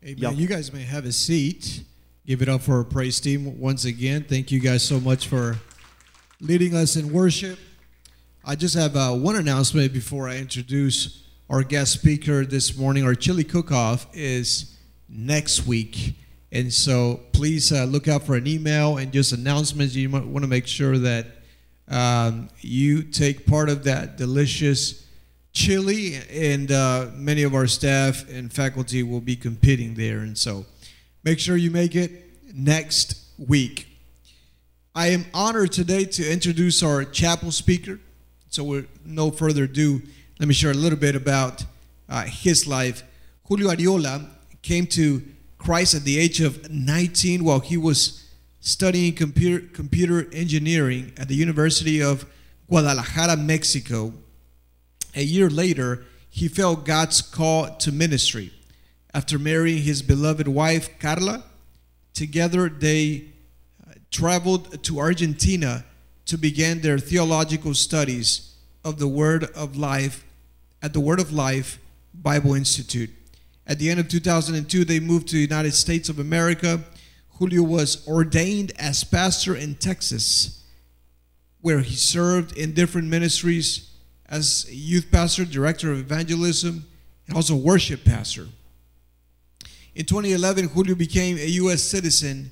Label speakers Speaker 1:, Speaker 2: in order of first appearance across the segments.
Speaker 1: Amen.
Speaker 2: Yep.
Speaker 1: You guys may have a seat. Give it up for our praise team once again. Thank you guys so much for leading us in worship. I just have one announcement before I introduce our guest speaker this morning. Our chili cook-off is next week. And so please look out for an email and just announcements. You might want to make sure that you take part of that delicious chili, and many of our staff and faculty will be competing there. And so make sure you make it next week. I am honored today to introduce our chapel speaker. So with no further ado, let me share a little bit about his life. Julio Ariola came to Christ at the age of 19 while he was studying computer engineering at the University of Guadalajara, Mexico. A year later, he felt God's call to ministry. After marrying his beloved wife, Carla, together they traveled to Argentina to begin their theological studies of the Word of Life at the Word of Life Bible Institute. At the end of 2002, they moved to the United States of America. Julio was ordained as pastor in Texas, where he served in different ministries as youth pastor, director of evangelism, and also worship pastor. In 2011, Julio became a U.S. citizen.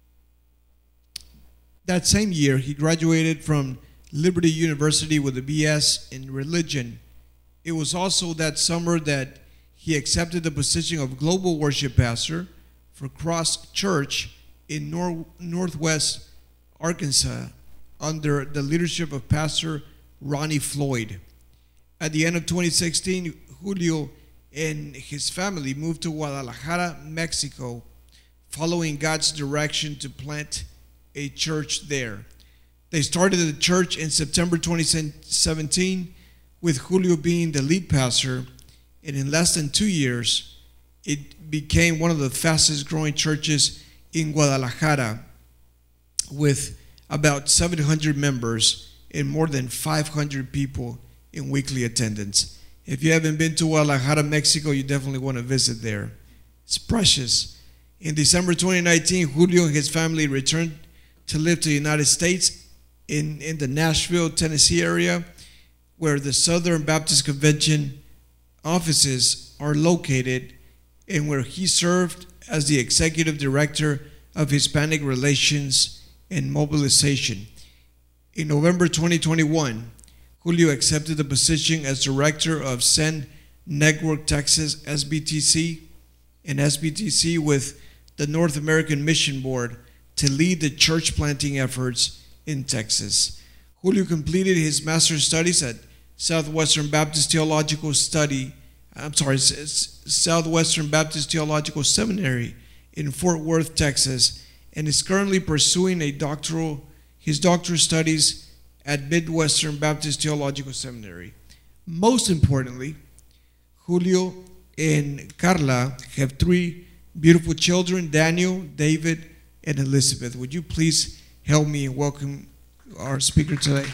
Speaker 1: That same year, he graduated from Liberty University with a B.S. in religion. It was also that summer that he accepted the position of global worship pastor for Cross Church in Northwest Arkansas under the leadership of Pastor Ronnie Floyd. At the end of 2016, Julio and his family moved to Guadalajara, Mexico, following God's direction to plant a church there. They started the church in September 2017, with Julio being the lead pastor, and in less than 2 years, it became one of the fastest growing churches in Guadalajara, with about 700 members and more than 500 people in weekly attendance. If you haven't been to Guadalajara, Mexico, you definitely want to visit there. It's precious. In December 2019, Julio and his family returned to live to the United States in the Nashville, Tennessee area, where the Southern Baptist Convention offices are located, and where he served as the executive director of Hispanic Relations and Mobilization. In November 2021, Julio accepted the position as director of Send Network Texas, SBTC, and SBTC with the North American Mission Board to lead the church planting efforts in Texas. Julio completed his master's studies at Southwestern Baptist Theological Seminary in Fort Worth, Texas, and is currently pursuing his doctoral studies at Midwestern Baptist Theological Seminary. Most importantly, Julio and Carla have 3 beautiful children, Daniel, David, and Elizabeth. Would you please help me and welcome our speaker today?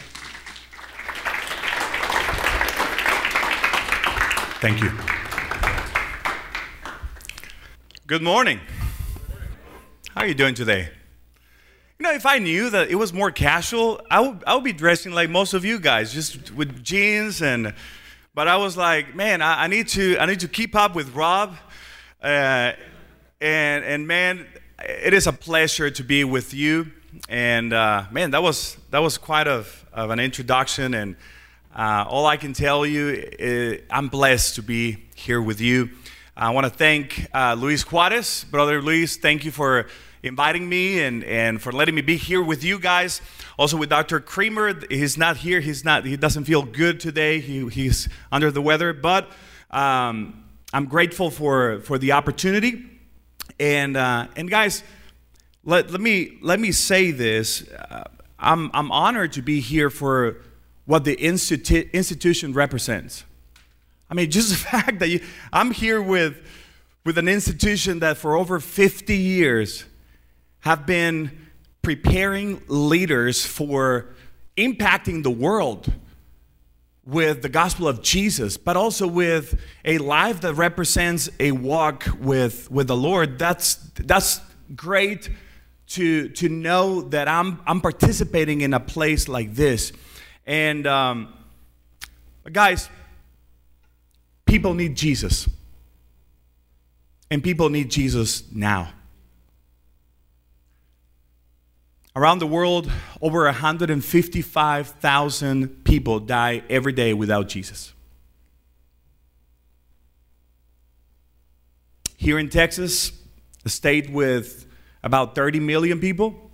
Speaker 3: Thank you. Good morning. How are you doing today? You know, if I knew that it was more casual, I would be dressing like most of you guys, just with jeans but I was like, man, I need to keep up with Rob, and man, it is a pleasure to be with you. And man, that was quite of an introduction, and all I can tell you is I'm blessed to be here with you. I want to thank Luis Juarez. Brother Luis, thank you for inviting me and for letting me be here with you guys. Also with Dr. Kramer, he's not here. He doesn't feel good today. He's under the weather, but I'm grateful for the opportunity. And guys, let me say this. I'm honored to be here for what the institution represents. I mean, just the fact that I'm here with an institution that for over 50 years have been preparing leaders for impacting the world with the gospel of Jesus, but also with a life that represents a walk with the Lord, that's great to know that I'm participating in a place like this. And guys, people need Jesus. And people need Jesus now. Around the world, over 155,000 people die every day without Jesus. Here in Texas, a state with about 30 million people,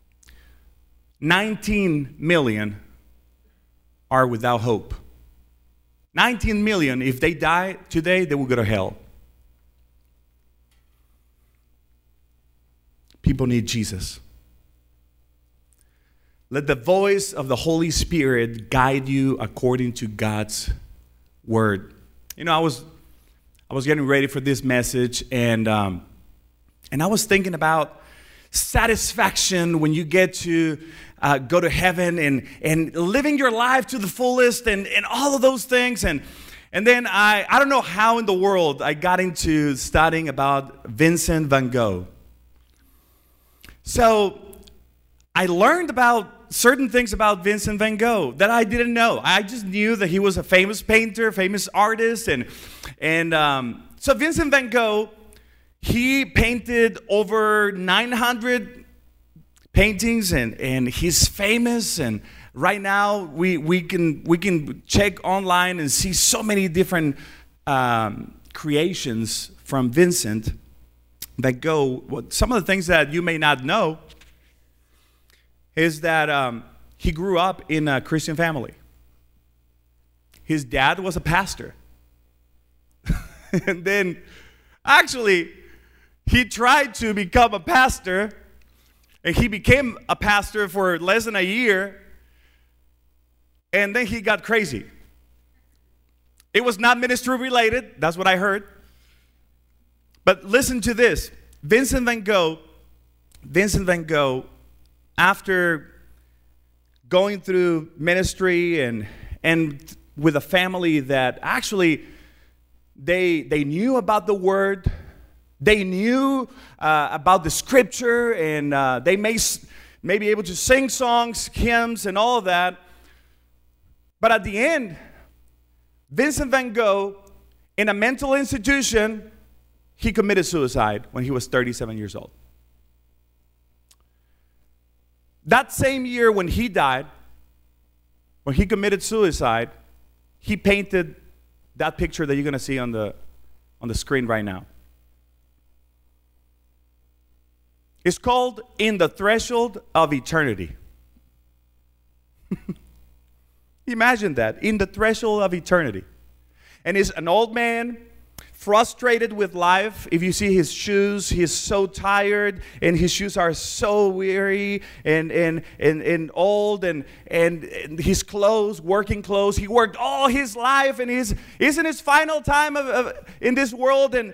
Speaker 3: 19 million are without hope. 19 million, if they die today, they will go to hell. People need Jesus. Let the voice of the Holy Spirit guide you according to God's word. You know, I was getting ready for this message, and I was thinking about satisfaction when you get to go to heaven and living your life to the fullest and all of those things. And then I don't know how in the world I got into studying about Vincent van Gogh. So I learned about certain things about Vincent van Gogh that I didn't know. I just knew that he was a famous painter, famous artist. So Vincent van Gogh, he painted over 900 paintings, and he's famous. And right now we can check online and see so many different creations from Vincent van Gogh. Some of the things that you may not know is that he grew up in a Christian family. His dad was a pastor. And then, actually, he tried to become a pastor, and he became a pastor for less than a year, and then he got crazy. It was not ministry related, that's what I heard. But listen to this. Vincent van Gogh, after going through ministry and with a family that actually they knew about the word, they knew about the scripture, and they may be able to sing songs, hymns, and all of that. But at the end, Vincent van Gogh, in a mental institution, he committed suicide when he was 37 years old. That same year when he died, when he committed suicide, he painted that picture that you're going to see on the screen right now. It's called In the Threshold of Eternity. Imagine that, in the threshold of eternity. And he's an old man, frustrated with life. If you see his shoes, he's so tired, and his shoes are so weary and old, and his clothes, working clothes. He worked all his life, and he's in his final time in this world, and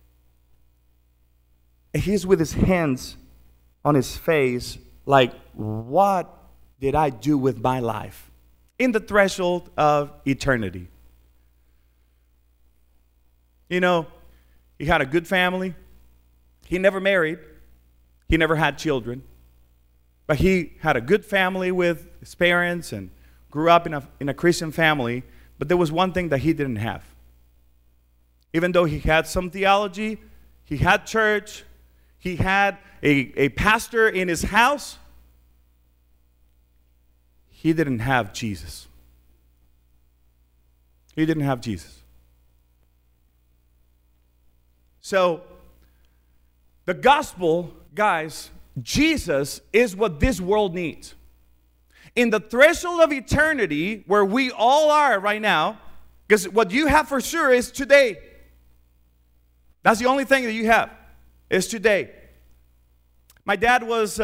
Speaker 3: he's with his hands on his face, like, what did I do with my life? In the threshold of eternity. You know, he had a good family. He never married. He never had children. But he had a good family with his parents and grew up in a Christian family. But there was one thing that he didn't have. Even though he had some theology, he had church, he had a pastor in his house, he didn't have Jesus. He didn't have Jesus. So, the gospel, guys, Jesus is what this world needs. In the threshold of eternity, where we all are right now, because what you have for sure is today. That's the only thing that you have, is today. My dad was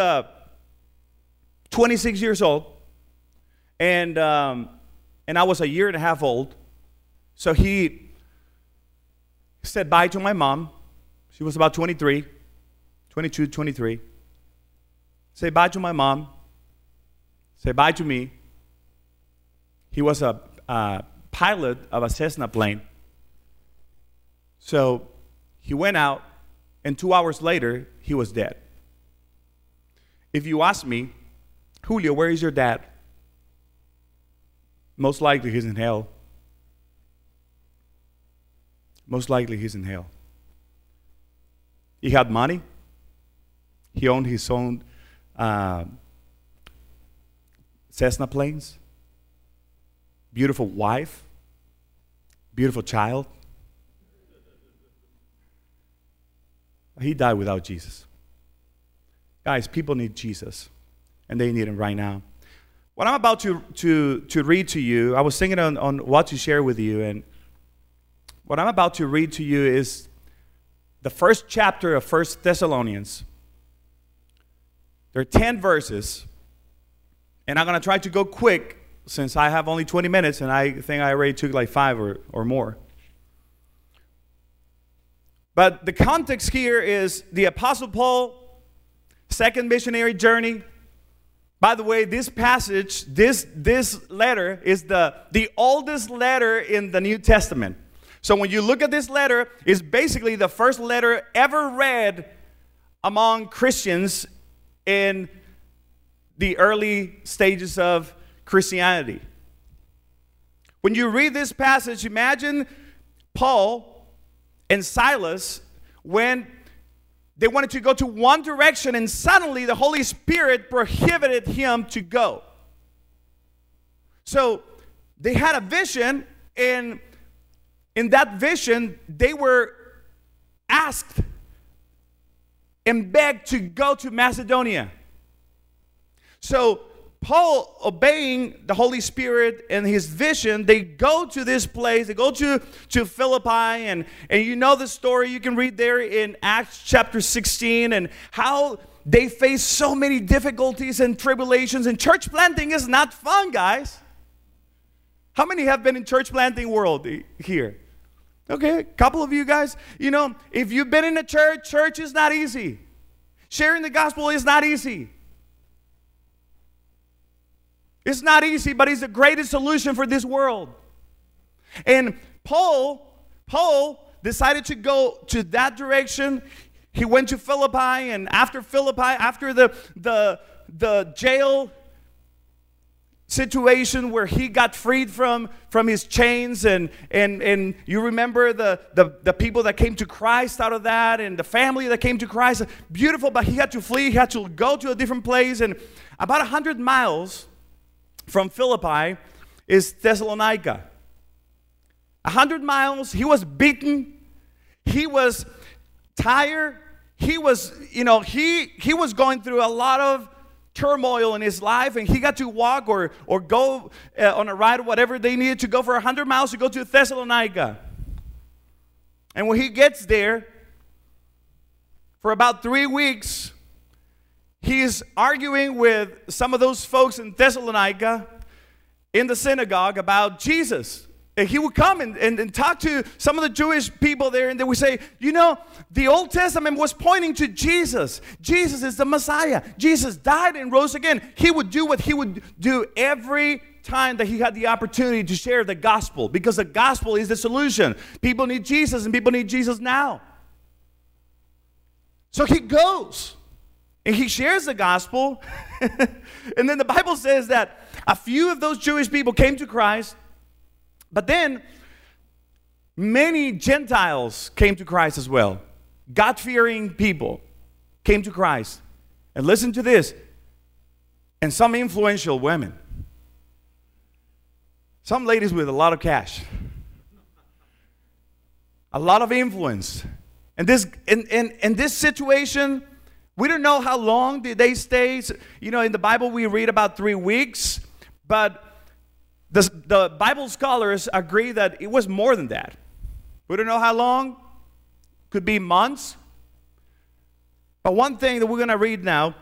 Speaker 3: 26 years old, and I was a year and a half old. So he said bye to my mom. She was about 22, 23. Say bye to my mom. Say bye to me. He was a pilot of a Cessna plane. So he went out, and 2 hours later, he was dead. If you ask me, Julio, where is your dad? Most likely he's in hell. Most likely he's in hell. He had money. He owned his own Cessna planes. Beautiful wife. Beautiful child. He died without Jesus. Guys, people need Jesus, and they need him right now. What I'm about to read to you, I was thinking on what to share with you, and what I'm about to read to you is the first chapter of 1 Thessalonians. There are 10 verses, and I'm going to try to go quick since I have only 20 minutes, and I think I already took like 5 or more. But the context here is the Apostle Paul, second missionary journey. By the way, this passage, this letter is the oldest letter in the New Testament. So when you look at this letter, it's basically the first letter ever read among Christians in the early stages of Christianity. When you read this passage, imagine Paul and Silas when they wanted to go to one direction, and suddenly the Holy Spirit prohibited him to go. So they had a vision, and in that vision, they were asked and begged to go to Macedonia. So Paul, obeying the Holy Spirit and his vision, they go to this place, they go to Philippi, and you know the story. You can read there in Acts chapter 16, and how they face so many difficulties and tribulations. And church planting is not fun, guys. How many have been in church planting world here? Okay, a couple of you guys. You know, if you've been in a church is not easy. Sharing the gospel is not easy. It's not easy, but it's the greatest solution for this world. And Paul decided to go to that direction. He went to Philippi, and after Philippi, after the jail situation where he got freed from his chains, and you remember the people that came to Christ out of that, and the family that came to Christ. Beautiful, but he had to flee. He had to go to a different place, and about 100 miles from Philippi is Thessalonica. 100 miles. He was beaten. He was tired. He was, he was going through a lot of turmoil in his life, and he got to walk or go on a ride or whatever they needed to go for 100 miles to go to Thessalonica. And when he gets there, for about 3 weeks, he's arguing with some of those folks in Thessalonica in the synagogue about Jesus. And he would come and talk to some of the Jewish people there, and they would say, the Old Testament was pointing to Jesus. Jesus is the Messiah. Jesus died and rose again. He would do what he would do every time that he had the opportunity to share the gospel, because the gospel is the solution. People need Jesus, and people need Jesus now. So he goes. And he shares the gospel. And then the Bible says that a few of those Jewish people came to Christ. But then many Gentiles came to Christ as well. God-fearing people came to Christ. And listen to this. And some influential women. Some ladies with a lot of cash. A lot of influence. And this situation, we don't know how long did they stay. In the Bible we read about 3 weeks, but the Bible scholars agree that it was more than that. We don't know how long. Could be months. But one thing that we're going to read now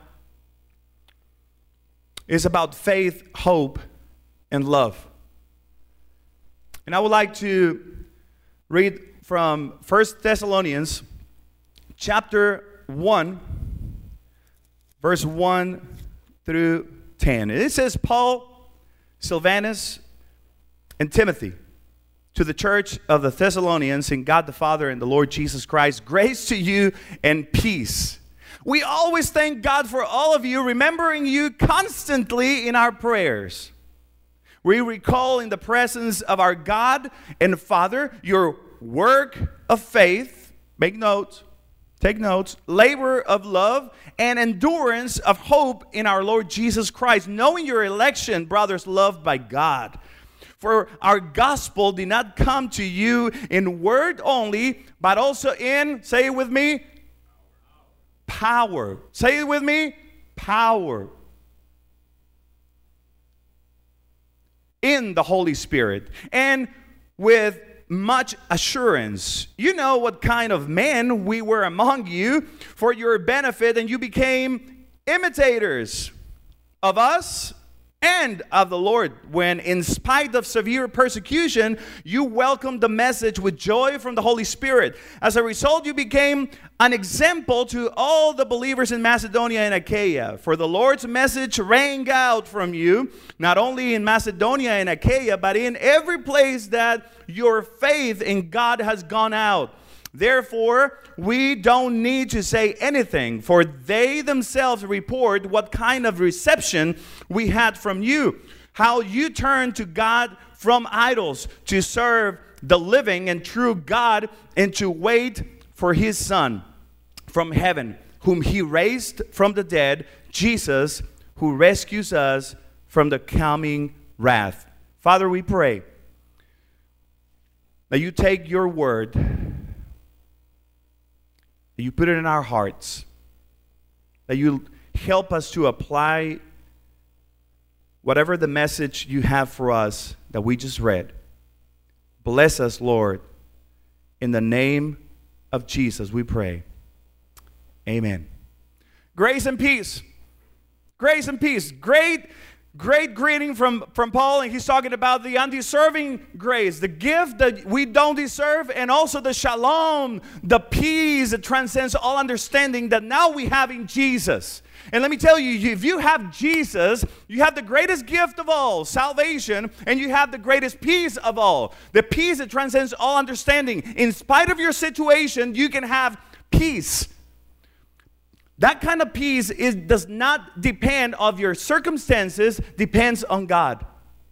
Speaker 3: is about faith, hope, and love. And I would like to read from 1 Thessalonians chapter 1, verse 1 through 10. It says, Paul, Silvanus, and Timothy, to the church of the Thessalonians, in God the Father and the Lord Jesus Christ, grace to you and peace. We always thank God for all of you, remembering you constantly in our prayers. We recall in the presence of our God and Father your work of faith, make notes, take notes, labor of love, and endurance of hope in our Lord Jesus Christ, knowing your election, brothers loved by God. For our gospel did not come to you in word only, but also in, say it with me, power. Say it with me, power. In the Holy Spirit, and with much assurance. You know what kind of men we were among you for your benefit, and you became imitators of us and of the Lord, when in spite of severe persecution, you welcomed the message with joy from the Holy Spirit. As a result, you became an example to all the believers in Macedonia and Achaia. For the Lord's message rang out from you, not only in Macedonia and Achaia, but in every place that your faith in God has gone out. Therefore, we don't need to say anything, for they themselves report what kind of reception we had from you, how you turned to God from idols to serve the living and true God, and to wait for his Son from heaven, whom he raised from the dead, Jesus, who rescues us from the coming wrath. Father, we pray that you take your word, that you put it in our hearts, that you help us to apply whatever the message you have for us that we just read. Bless us, Lord. In the name of Jesus, we pray. Amen. Grace and peace. Grace and peace. Great greeting from Paul, and he's talking about the undeserving grace, the gift that we don't deserve, and also the shalom, the peace that transcends all understanding that now we have in Jesus. And let me tell you, if you have Jesus, you have the greatest gift of all, salvation, and you have the greatest peace of all, the peace that transcends all understanding. In spite of your situation, you can have peace. That kind of peace does not depend on your circumstances, depends on God.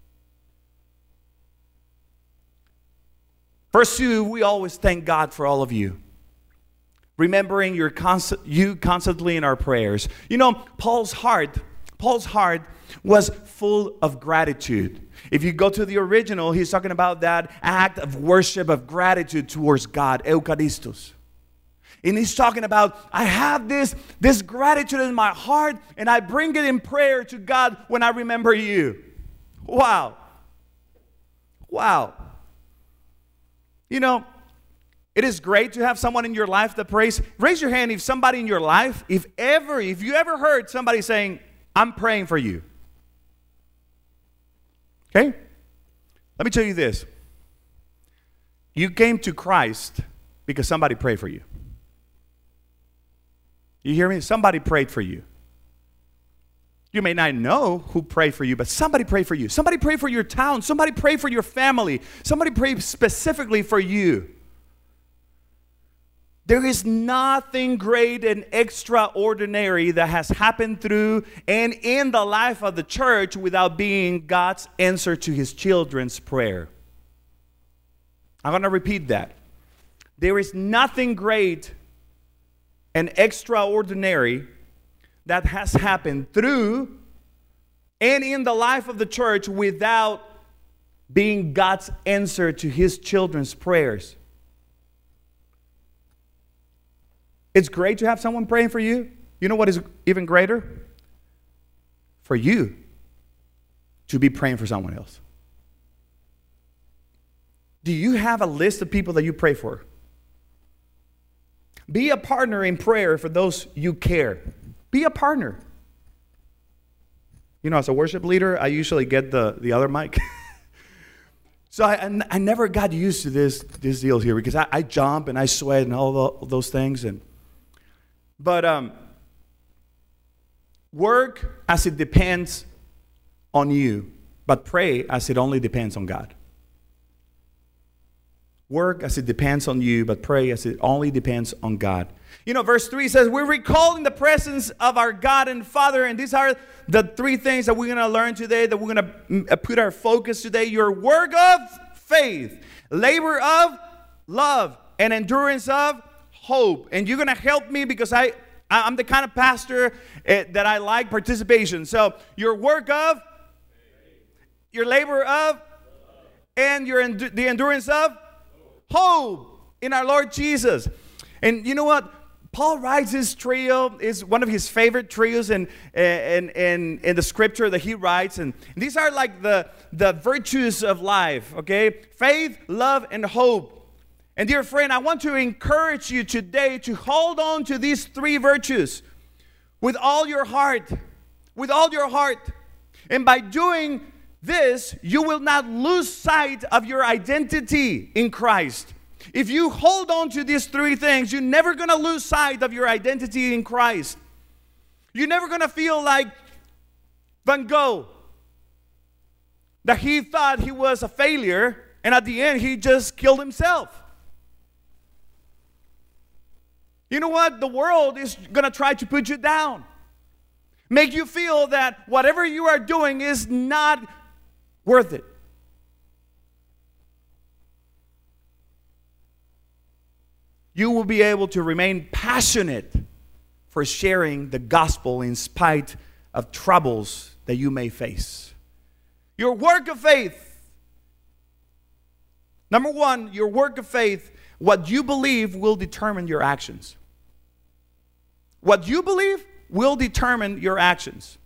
Speaker 3: Verse 2, we always thank God for all of you, remembering you constantly in our prayers. You know, Paul's heart was full of gratitude. If you go to the original, he's talking about that act of worship, of gratitude towards God, Eucharistos. And he's talking about, I have this gratitude in my heart, and I bring it in prayer to God when I remember you. Wow. Wow. You know, it is great to have someone in your life that prays. Raise your hand if somebody in your life, if you ever heard somebody saying, I'm praying for you. Okay? Let me tell you this. You came to Christ because somebody prayed for you. You hear me? Somebody prayed for you. You may not know who prayed for you, but somebody prayed for you. Somebody prayed for your town. Somebody prayed for your family. Somebody prayed specifically for you. There is nothing great and extraordinary that has happened through and in the life of the church without being God's answer to his children's prayer. I'm going to repeat that. There is nothing great and extraordinary that has happened through and in the life of the church without being God's answer to his children's prayers. It's great to have someone praying for you. You know what is even greater? For you to be praying for someone else. Do you have a list of people that you pray for? Be a partner in prayer for those you care. Be a partner. You know, as a worship leader, I usually get the other mic. So I never got used to this deal here because I jump and I sweat and all those things. But work as it depends on you, but pray as it only depends on God. work as it depends on you, but pray as it only depends on God. You know, verse 3 says, we're recalling the presence of our God and Father. And these are the three things that we're going to learn today, that we're going to put our focus today. Your work of faith, labor of love, and endurance of hope. And you're going to help me because I'm the kind of pastor that I like participation. So your work of, your labor of, and the endurance of hope in our Lord Jesus. And you know what? Paul writes this trio, is one of his favorite trios in the scripture that he writes. And these are like the virtues of life, okay? Faith, love, and hope. And dear friend, I want to encourage you today to hold on to these three virtues with all your heart. With all your heart. And by doing this, you will not lose sight of your identity in Christ. If you hold on to these three things, you're never going to lose sight of your identity in Christ. You're never going to feel like Van Gogh, that he thought he was a failure, and at the end, he just killed himself. You know what? The world is going to try to put you down. Make you feel that whatever you are doing is not worth it. You will be able to remain passionate for sharing the gospel in spite of troubles that you may face. Your work of faith. Number one, your work of faith, what you believe will determine your actions. What you believe will determine your actions.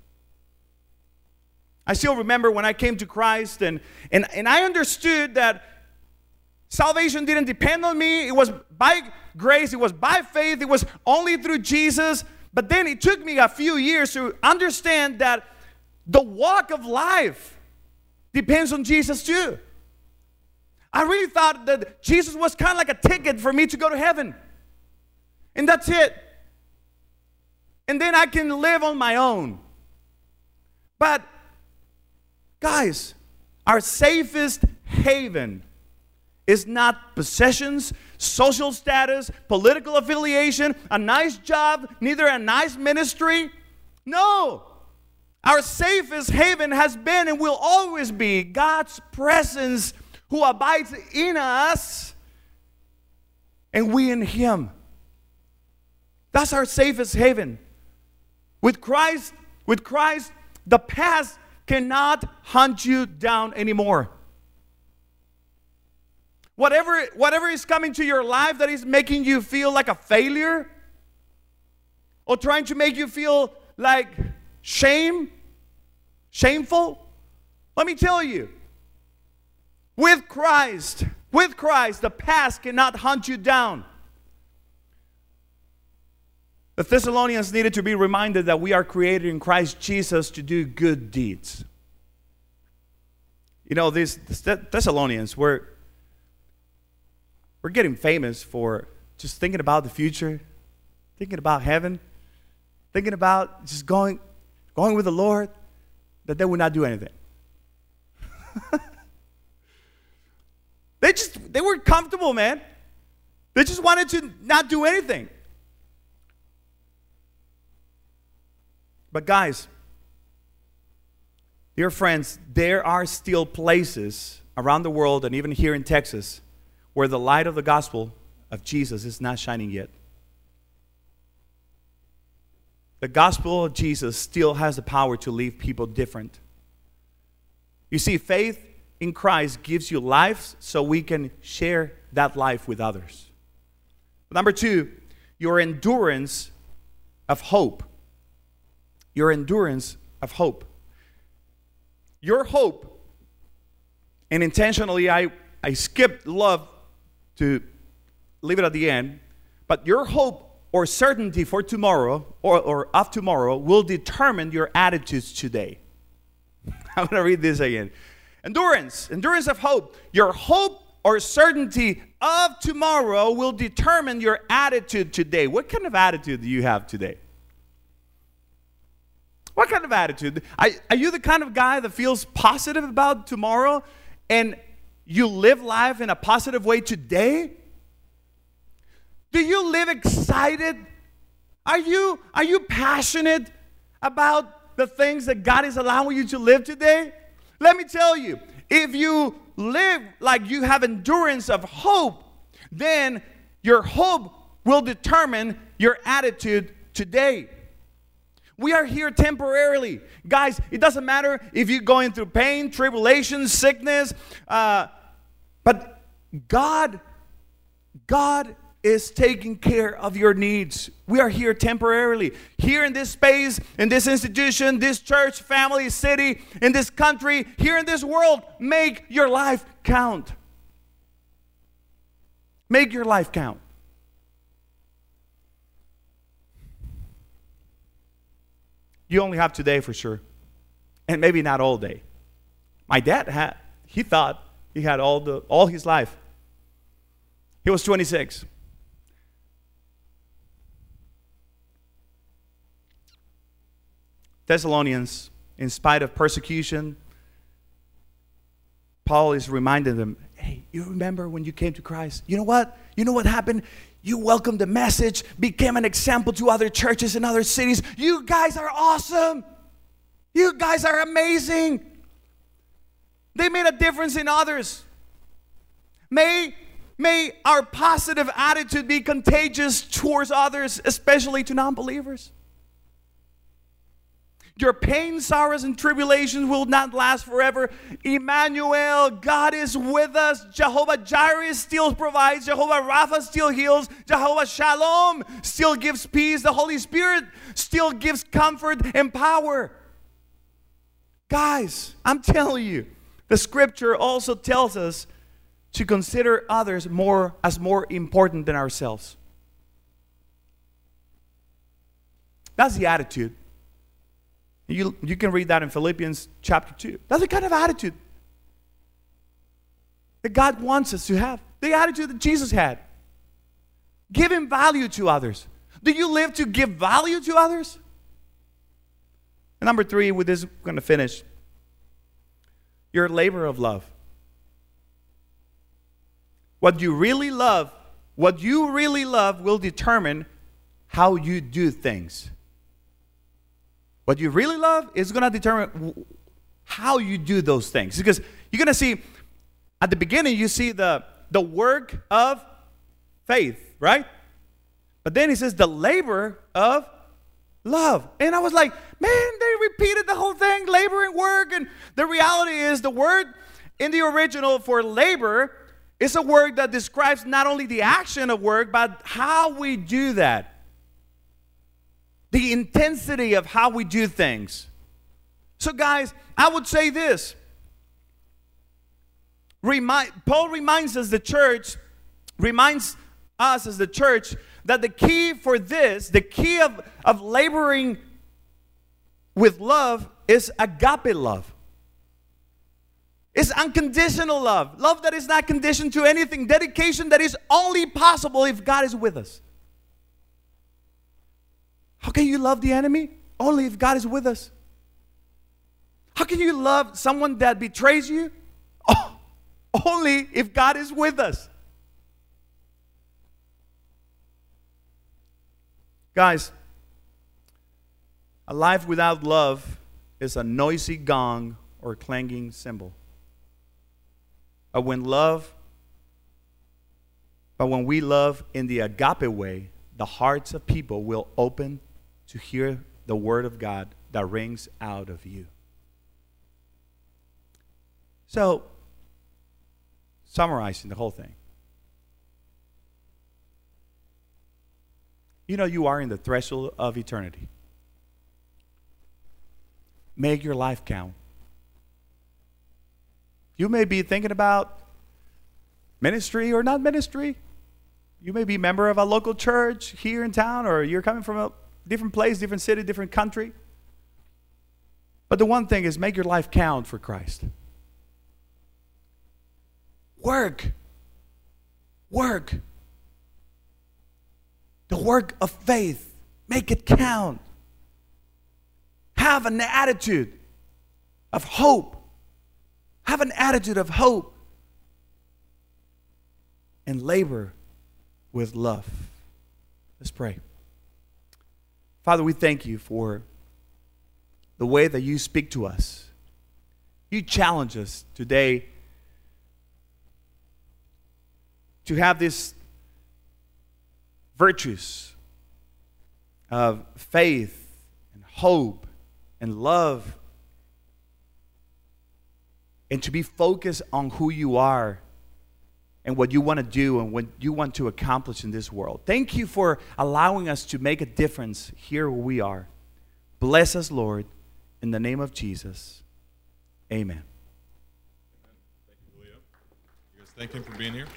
Speaker 3: I still remember when I came to Christ and I understood that salvation didn't depend on me. It was by grace. It was by faith. It was only through Jesus. But then it took me a few years to understand that the walk of life depends on Jesus too. I really thought that Jesus was kind of like a ticket for me to go to heaven. And that's it. And then I can live on my own. But, guys, our safest haven is not possessions, social status, political affiliation, a nice job, neither a nice ministry. No. Our safest haven has been and will always be God's presence who abides in us and we in Him. That's our safest haven. With Christ, the past cannot hunt you down anymore. Whatever is coming to your life that is making you feel like a failure or trying to make you feel like shameful, let me tell you, with Christ, the past cannot hunt you down. The Thessalonians needed to be reminded that we are created in Christ Jesus to do good deeds. You know, these Thessalonians we're getting famous for just thinking about the future, thinking about heaven, thinking about just going with the Lord, that they would not do anything. They were comfortable, man. They just wanted to not do anything. But guys, dear friends, there are still places around the world and even here in Texas where the light of the gospel of Jesus is not shining yet. The gospel of Jesus still has the power to leave people different. You see, faith in Christ gives you life so we can share that life with others. Number two, your endurance of hope. Your endurance of hope. Your hope, and intentionally I skipped love to leave it at the end, but your hope or certainty for tomorrow or of tomorrow will determine your attitudes today. I'm going to read this again. Endurance of hope. Your hope or certainty of tomorrow will determine your attitude today. What kind of attitude do you have today? What kind of attitude? Are you the kind of guy that feels positive about tomorrow and you live life in a positive way today? Do you live excited? Are you passionate about the things that God is allowing you to live today? Let me tell you, if you live like you have endurance of hope, then your hope will determine your attitude today. We are here temporarily. Guys, it doesn't matter if you're going through pain, tribulation, sickness, but God is taking care of your needs. We are here temporarily. Here in this space, in this institution, this church, family, city, in this country, here in this world, make your life count. Make your life count. You only have today for sure. And maybe not all day. My dad he thought he had all his life. He was 26. Thessalonians, in spite of persecution, Paul is reminding them, hey, you remember when you came to Christ? You know what? You know what happened? You welcomed the message, became an example to other churches in other cities. You guys are awesome. You guys are amazing. They made a difference in others. May our positive attitude be contagious towards others, especially to non-believers. Your pain, sorrows, and tribulations will not last forever. Emmanuel, God is with us. Jehovah Jireh still provides. Jehovah Rapha still heals. Jehovah Shalom still gives peace. The Holy Spirit still gives comfort and power. Guys, I'm telling you, the scripture also tells us to consider others as more important than ourselves. That's the attitude. You can read that in Philippians chapter 2. That's the kind of attitude that God wants us to have. The attitude that Jesus had. Giving value to others. Do you live to give value to others? And number 3, with this, we're going to finish. Your labor of love. What you really love will determine how you do things. What you really love is going to determine how you do those things. Because you're going to see, at the beginning, you see the work of faith, right? But then he says the labor of love. And I was like, man, they repeated the whole thing, labor and work. And the reality is the word in the original for labor is a word that describes not only the action of work, but how we do that. The intensity of how we do things. So guys, I would say this. Paul reminds us as the church that the key for this, the key of laboring with love is agape love. It's unconditional love. Love that is not conditioned to anything. Dedication that is only possible if God is with us. How can you love the enemy? Only if God is with us. How can you love someone that betrays you? Oh, only if God is with us. Guys, a life without love is a noisy gong or clanging cymbal. But when we love in the agape way, the hearts of people will open to hear the word of God that rings out of you. So, summarizing the whole thing. You know you are in the threshold of eternity. Make your life count. You may be thinking about ministry or not ministry. You may be a member of a local church here in town, or you're coming from a different place, different city, different country. But the one thing is, make your life count for Christ. Work. The work of faith. Make it count. Have an attitude of hope. Have an attitude of hope. and labor with love. Let's pray. Father, we thank you for the way that you speak to us. You challenge us today to have these virtues of faith and hope and love, and to be focused on who you are and what you want to do and what you want to accomplish in this world. Thank you for allowing us to make a difference here where we are. Bless us, Lord, in the name of Jesus. Amen.
Speaker 2: Thank you, Julio. You guys thank him for being here.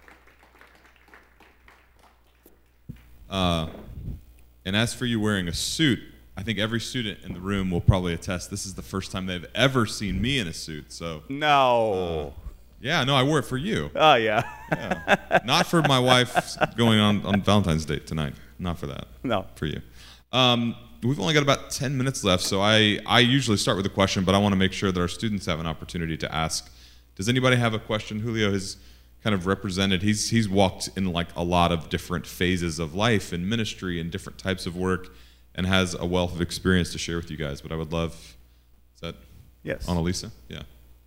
Speaker 2: And as for you wearing a suit, I think every student in the room will probably attest this is the first time they've ever seen me in a suit. So
Speaker 3: No.
Speaker 2: yeah, no, I wore it for you.
Speaker 3: Oh, yeah.
Speaker 2: Yeah. Not for my wife going on Valentine's Day tonight. Not for that.
Speaker 3: No.
Speaker 2: For you. We've only got about 10 minutes left, so I usually start with a question, but I want to make sure that our students have an opportunity to ask. Does anybody have a question? Julio has kind of represented, he's walked in like a lot of different phases of life and ministry and different types of work and has a wealth of experience to share with you guys, but I would love, is that
Speaker 3: Yes.
Speaker 2: Annalisa? Yeah.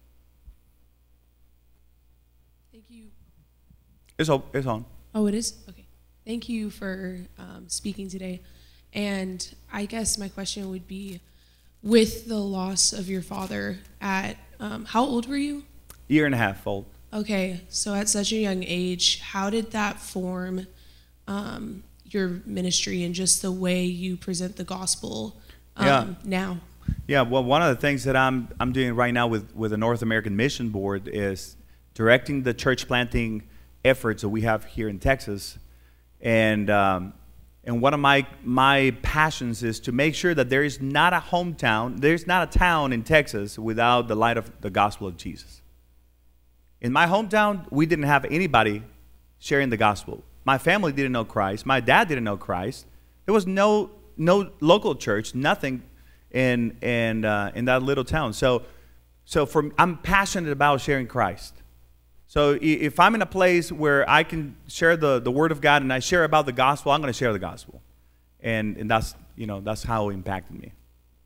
Speaker 4: Thank you.
Speaker 3: It's on.
Speaker 4: Oh, it is? Okay. Thank you for speaking today. And I guess my question would be, with the loss of your father at, how old were you?
Speaker 3: Year and a half old.
Speaker 4: Okay, so at such a young age, how did that form your ministry and just the way you present the gospel now?
Speaker 3: Yeah, well, one of the things that I'm doing right now with the North American Mission Board is directing the church planting efforts that we have here in Texas. And one of my passions is to make sure that there is not a hometown, there's not a town in Texas without the light of the gospel of Jesus. In my hometown, we didn't have anybody sharing the gospel. My family didn't know Christ. My dad didn't know Christ. There was no local church, nothing in that little town. So I'm passionate about sharing Christ. So if I'm in a place where I can share the word of God and I share about the gospel, I'm going to share the gospel, and that's how it impacted me.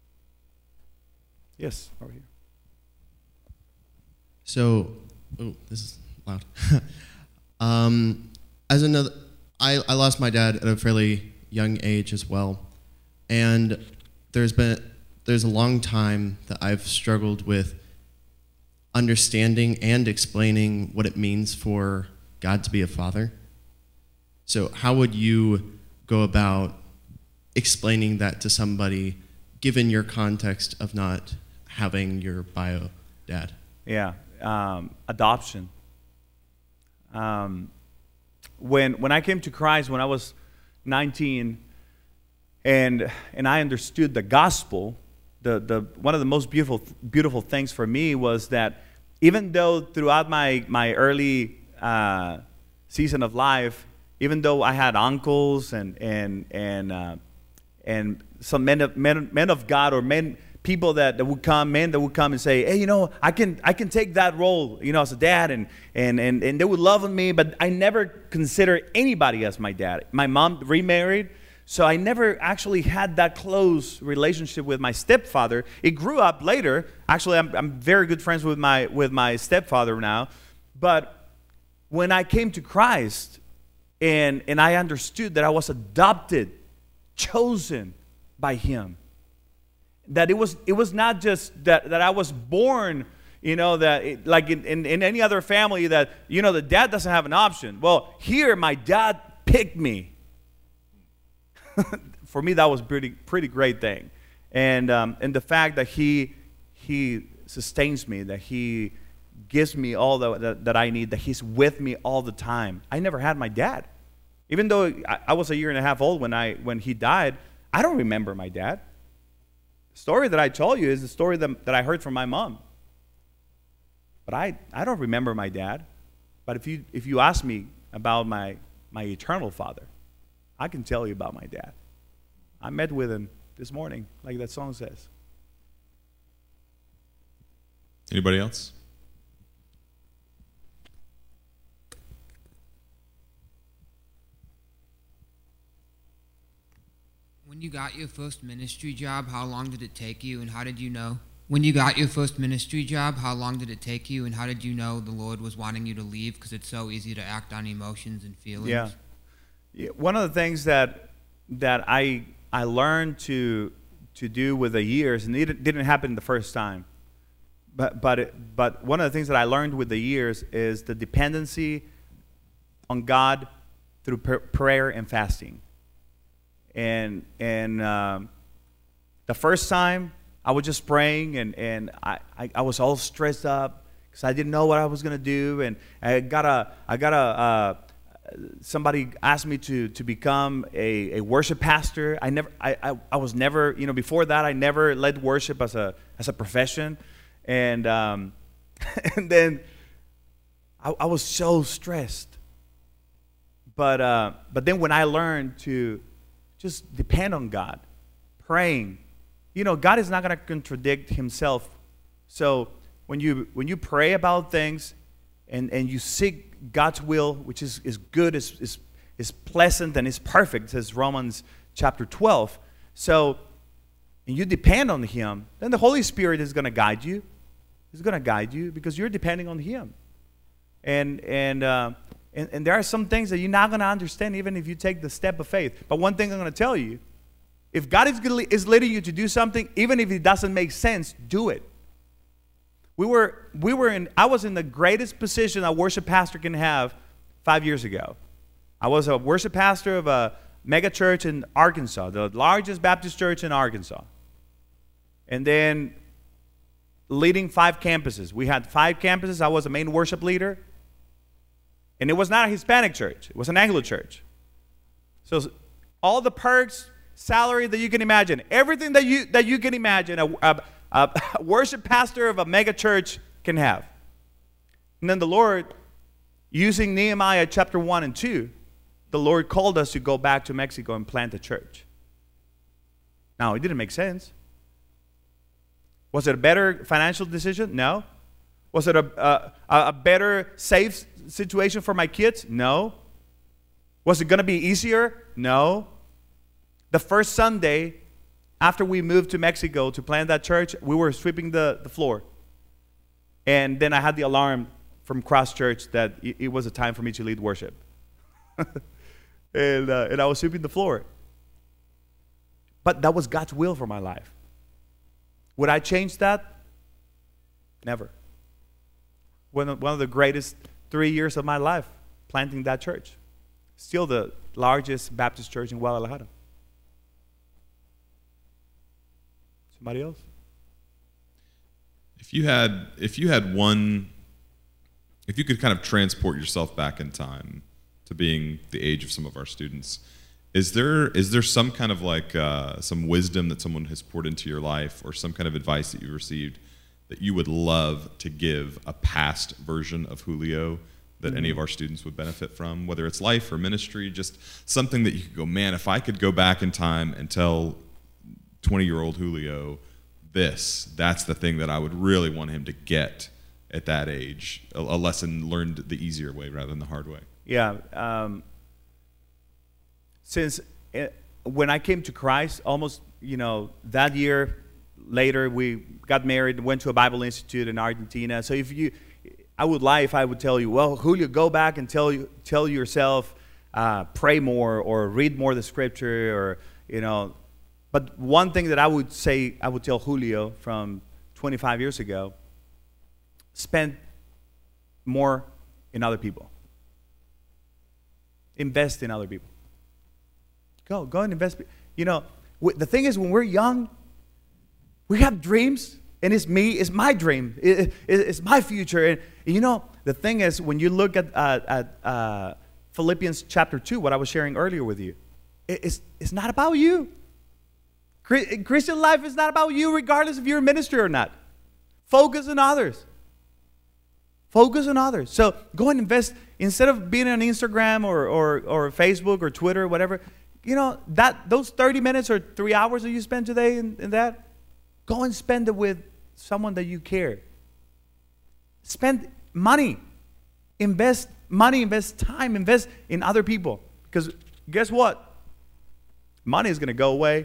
Speaker 3: Yes, over here.
Speaker 5: So, oh, this is loud. I lost my dad at a fairly young age as well, and there's a long time that I've struggled with understanding and explaining what it means for God to be a father. So how would you go about explaining that to somebody, given your context of not having your bio dad?
Speaker 3: Yeah, adoption. When I came to Christ when I was 19, and I understood the gospel, the one of the most beautiful things for me was that even though throughout my early season of life, even though I had uncles and some men of God or people that would come and say, hey, I can take that role, as a dad, and they would love on me, but I never considered anybody as my dad. My mom remarried, so I never actually had that close relationship with my stepfather. It grew up later. Actually, I'm very good friends with my stepfather now. But when I came to Christ and I understood that I was adopted, chosen by Him, that it was not just that I was born, like in any other family that, the dad doesn't have an option. Well, here my dad picked me. For me, that was pretty great thing, and the fact that he sustains me, that he gives me all that I need, that he's with me all the time. I never had my dad, even though I was a year and a half old when he died. I don't remember my dad. The story that I told you is the story that I heard from my mom. But I don't remember my dad. But if you ask me about my eternal father, I can tell you about my dad. I met with him this morning, like that song says.
Speaker 2: Anybody else?
Speaker 6: When you got your first ministry job, how long did it take you, and how did you know? When you got your first ministry job, how long did it take you, and how did you know the Lord was wanting you to leave? Because it's so easy to act on emotions and feelings.
Speaker 3: Yeah. One of the things that I learned to do with the years, and it didn't happen the first time, but one of the things that I learned with the years is the dependency on God through prayer and fasting. And the first time I was just praying, and I was all stressed up because I didn't know what I was gonna do, and somebody asked me to become a worship pastor. I was never, before that I never led worship as a profession, and and then I was so stressed. But then when I learned to just depend on God, praying, God is not going to contradict himself. So when you pray about things and you seek God's will, which is good, is pleasant, and is perfect, says Romans chapter 12. So, and you depend on him, then the Holy Spirit is going to guide you. He's going to guide you because you're depending on him. And there are some things that you're not going to understand even if you take the step of faith. But one thing I'm going to tell you, if God is leading you to do something, even if it doesn't make sense, do it. I was in the greatest position a worship pastor can have 5 years ago. I was a worship pastor of a mega church in Arkansas, the largest Baptist church in Arkansas. And then leading 5 campuses. We had 5 campuses. I was the main worship leader. And it was not a Hispanic church. It was an Anglo church. So all the perks, salary that you can imagine, everything that you can imagine a worship pastor of a mega church can have. And then the Lord, using Nehemiah chapter 1 and 2, the Lord called us to go back to Mexico and plant a church. Now, it didn't make sense. Was it a better financial decision? No. Was it a better safe situation for my kids? No. Was it going to be easier? No. The first Sunday after we moved to Mexico to plant that church, we were sweeping the floor. And then I had the alarm from Cross Church that it was a time for me to lead worship. and I was sweeping the floor. But that was God's will for my life. Would I change that? Never. One of the greatest 3 years of my life, planting that church. Still the largest Baptist church in Guadalajara. Somebody else?
Speaker 2: If you could kind of transport yourself back in time to being the age of some of our students, is there some kind of like some wisdom that someone has poured into your life, or some kind of advice that you received that you would love to give a past version of Julio that any of our students would benefit from, whether it's life or ministry, just something that you could go, man, if I could go back in time and tell 20-year-old Julio that's the thing that I would really want him to get at that age, a lesson learned the easier way rather than the hard way.
Speaker 3: Yeah. When I came to Christ, almost, that year later, we got married, went to a Bible Institute in Argentina. So I would lie if I would tell you, well, Julio, go back and tell yourself, pray more or read more of the scripture, or, But one thing that I would tell Julio from 25 years ago, spend more in other people. Invest in other people. Go and invest. The thing is, when we're young, we have dreams, and it's my dream. It's my future. And the thing is, when you look at Philippians chapter 2, what I was sharing earlier with you, it's not about you. Christian life is not about you, regardless if you're a ministry or not. Focus on others. Focus on others. So go and invest. Instead of being on Instagram or Facebook or Twitter or whatever, those 30 minutes or 3 hours that you spend today in that, go and spend it with someone that you care. Spend money. Invest money, invest time, invest in other people. Because guess what? money is going to go away.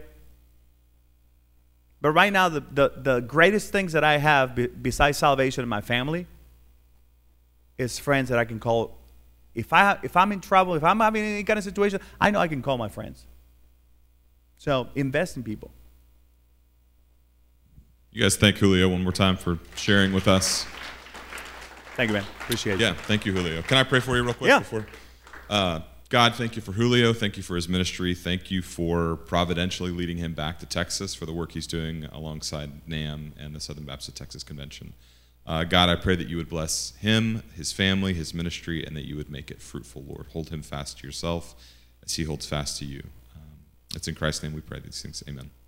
Speaker 3: But right now, the greatest things that I have besides salvation in my family is friends that I can call. If I'm in trouble, if I'm having any kind of situation, I know I can call my friends. So invest in people.
Speaker 2: You guys thank Julio one more time for sharing with us.
Speaker 3: Thank you, man. Appreciate it.
Speaker 2: Yeah, thank you, Julio. Can I pray for you real quick?
Speaker 3: Yeah.
Speaker 2: Before? God, thank you for Julio. Thank you for his ministry. Thank you for providentially leading him back to Texas for the work he's doing alongside NAM and the Southern Baptist of Texas Convention. God, I pray that you would bless him, his family, his ministry, and that you would make it fruitful, Lord. Hold him fast to yourself as he holds fast to you. It's in Christ's name we pray these things. Amen.